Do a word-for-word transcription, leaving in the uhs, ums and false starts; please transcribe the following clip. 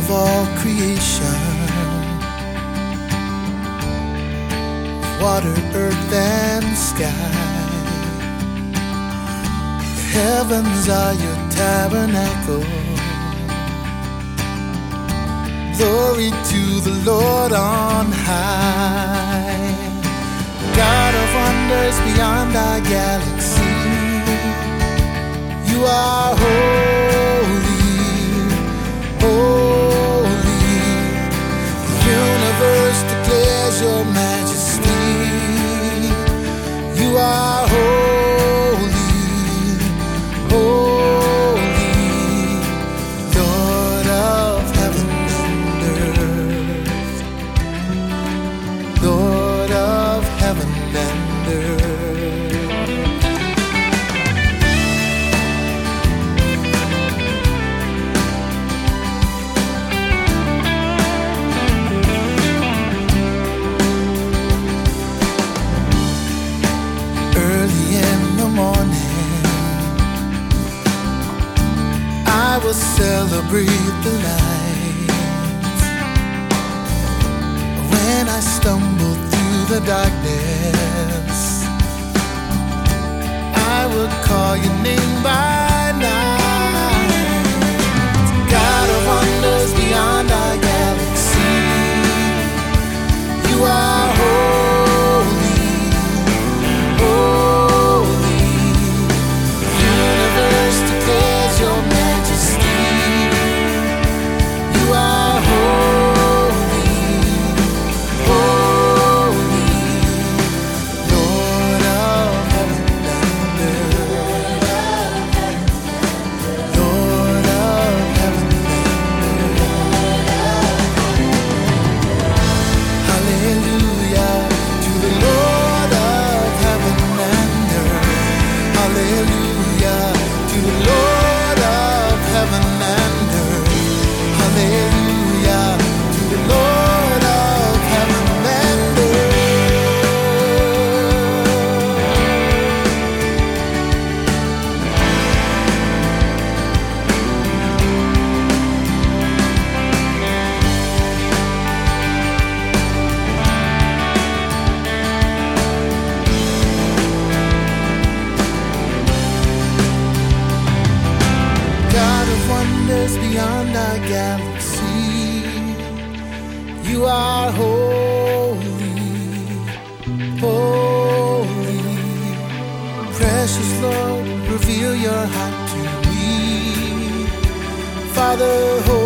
of all creation, water, earth, and sky. The heavens are your tabernacle. Glory to the Lord on high. God of wonders beyond our galaxy, you are holy, holy. The universe declares your majesty. You are holy, holy, Lord of heaven and earth, Lord of heaven and earth. Early in the morning, I will celebrate the light. When I stumble through the darkness, I will call your name by night. God of wonders beyond our galaxy, you are holy, holy. The universe declares your majesty. You are holy, holy, Lord of heaven and earth, Lord of heaven and earth. Hallelujah to the Lord of heaven and earth. Hallelujah to the Lord of heaven and earth. Hallelujah to the Lord of heaven and earth. God of wonders beyond our galaxy, you are holy, holy. Precious Lord, reveal your heart to me. Father, holy.